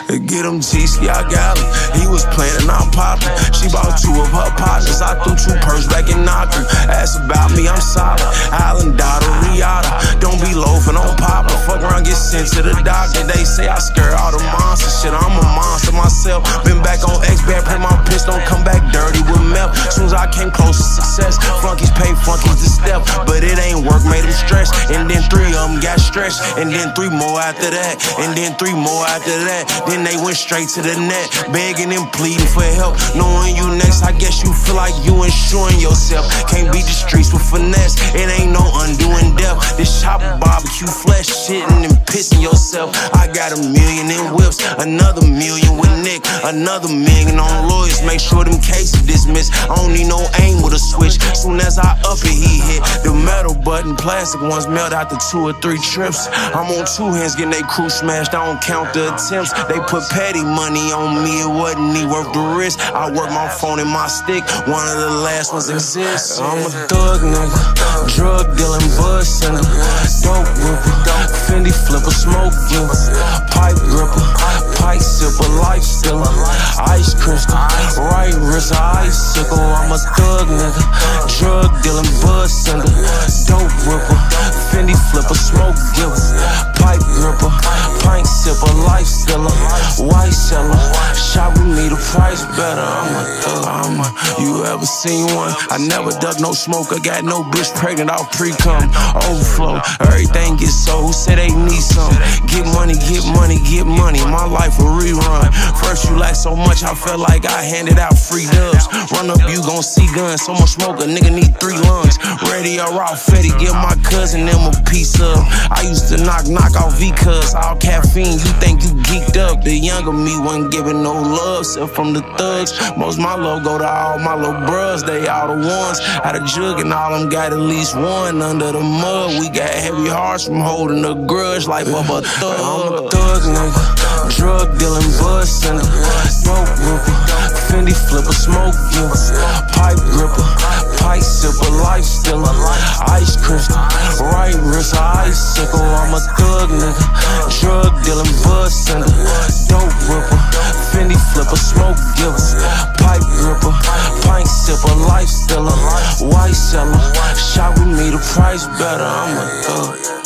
Get him GC, I got him. He was playing and I'm popping. She bought 2 of her partners. I threw 2 purse back and knocked him. Ask about me, I'm solid. Island daughter, Riata. Don't be loafing on Papa. Fuck around, get sent to the doctor. They say I scare all the monsters. Shit, I'm a monster myself. Been back on X-Bad, play my pitch, don't come back dirty with meth. Soon as I came close to success, flunkies pay flunkies to step. But it ain't work, made them stretch. And then 3 of them got stretched. And then 3 more after that. And then 3 more after that. Then they went straight to the net, begging and pleading for help. Knowing you next, I guess you feel like you insuring yourself. Can't beat the streets with finesse, it ain't no undoing death. This chopper barbecue flesh, shitting and pissing yourself. I got 1 million in whips, another 1 million with Nick, another 1 million on lawyers. Make sure them cases dismissed. I don't need no aim with a switch. Soon as I up it, he hit. The metal button, plastic ones melt after 2 or 3 trips. I'm on 2 hands getting they crew smashed. I don't count the attempts. They put petty money on me, it wasn't me worth the risk. I work my phone and my stick, one of the last ones exists. I'm a thug nigga, drug dealing, buzz sender, dope ripper, Fendi flipper, smoke giver, pipe gripper, pipe sipper, life stiller, ice crystal, right wrist, icicle. I'm a thug nigga, drug dealing, buzz sender, dope ripper, Fendi flipper, smoke giver, pipe gripper, pint sipper, life stiller, white seller. Shot with me, the price better. I'm a thug. You ever seen one? I never duck no smoke. I got no bitch pregnant off pre-cum. Overflow, everything gets sold. Who said they need some? Get money, get money, get money. My life a rerun. First you lack so much, I felt like I handed out free dubs. Run up, you gon' see guns. So much smoke, a nigga need 3 lungs. Ready or raw, Fetty, give my cousin them a piece of. I used to knock off V-cuz. All caffeine, you think you geeked up. The younger me wasn't giving no love, except from the thugs. Most my love go to all my little bros, they all the ones. Out of jug and all them got at least 1 under the mud. We got heavy hearts from holding a grudge like Bubba Thug. I'm a thug nigga, drug dealing, buzz sender, dope ripper, Fendi flipper, smoke giver, pipe gripper, pipe sipper, life stiller, ice crystal, right wrist, icicle. I'm a thug nigga, drug dealing, buzz sender, dope ripper, Fendi flipper, smoke giver, pipe gripper, pint sipper, life stiller, white seller. Shot with me, the price better. I'm a thug.